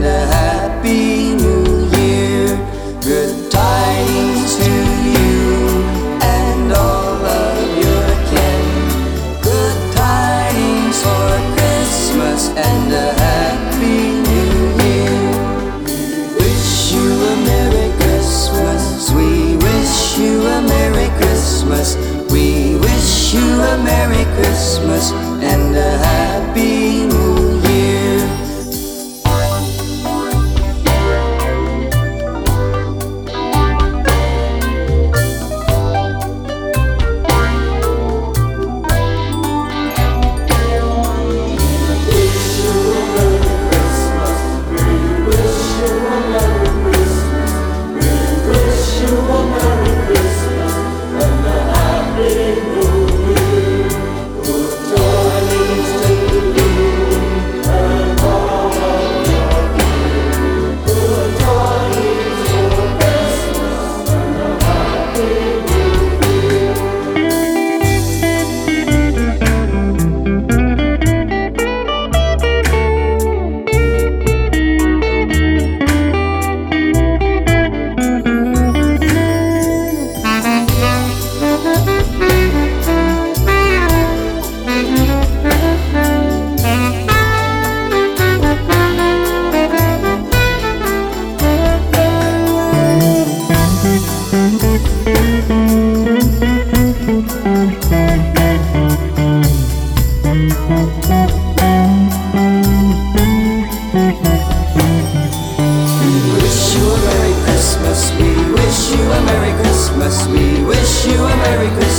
a happy new year. Good tidings to you and all of your kin. Good tidings for Christmas and a happy new year. Wish you a Merry Christmas. We wish you a Merry Christmas. We wish you a Merry Christmas and a happy new year. We wish you a Merry Christmas. We wish you a Merry Christmas.